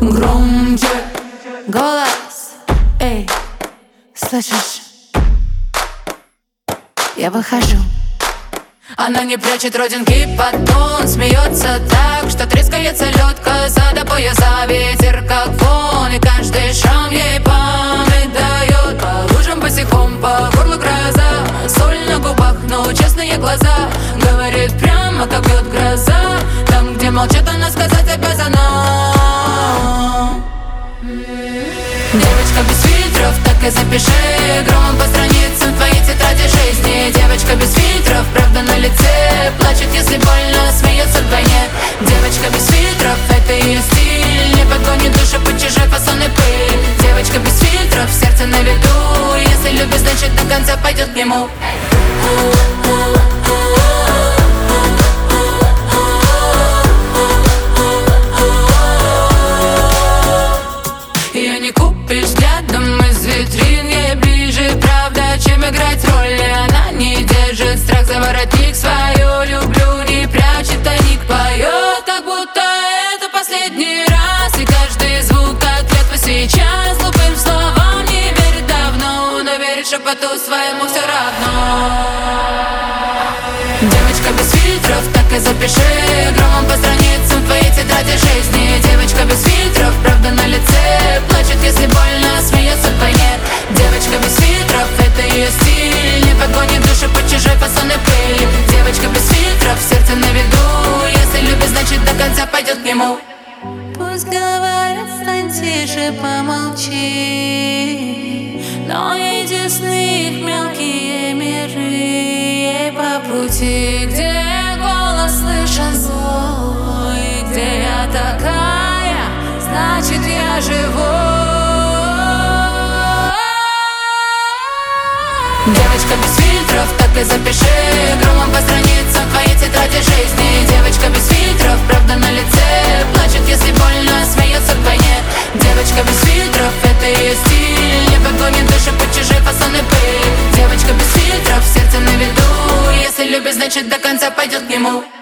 Громче голос, эй, слышишь? Я выхожу. Она не прячет родинки под тон, смеется так, что трескается лед, коза до пояса, ветер как вон, и каждый шаг ей память дает. По лужам босиком, по горлу гроза, соль на губах, но честные глаза. Говорит прямо, как бьет гроза, там, где молчат, она сказать обязана. Девочка без фильтров, так и запиши громом по страницам твоей тетради жизни. Девочка без фильтров, правда на лице, плачет, если больно, смеется вдвойне. Девочка без фильтров, это ее стиль, не подгонит душу под чужой фасон и пыль. Девочка без фильтров, сердце на виду, если любит, значит до конца пойдет к нему. Ее не купишь взглядом из витрин, ей ближе правда, чем играть роли. Она не держит страх за воротник, свою люблю не прячет, тайник поет, как будто это последний раз. И каждый звук как клятва сейчас, глупым словам не верит давно, но верит шепоту своему все равно. Девочка без фильтров, так и запиши громом по страницам твоей тетради жизни. Девочка без фильтров, правда на лице, плачет, если больно, смеется вдвойне. Девочка без фильтров, это ее стиль, не подгонит душу под чужой фасон и пыль. Девочка без фильтров, сердце на виду, если любит, значит до конца пойдет к нему. Пусть говорят, стань тише, помолчи, но ей тесны их мелкие миры. Ей по пути, где голос слышен злой, где я такая, значит я живу. Девочка без фильтров, так и запиши громом по страницам твоей тетради жизни. Девочка без фильтров, правда на лице, плачет, если больно, смеется вдвойне. Девочка без фильтров, это ее стиль, не подгонит душу под чужой фасон и пыль. Девочка без фильтров, сердце на виду, если любит, значит до конца пойдет к нему.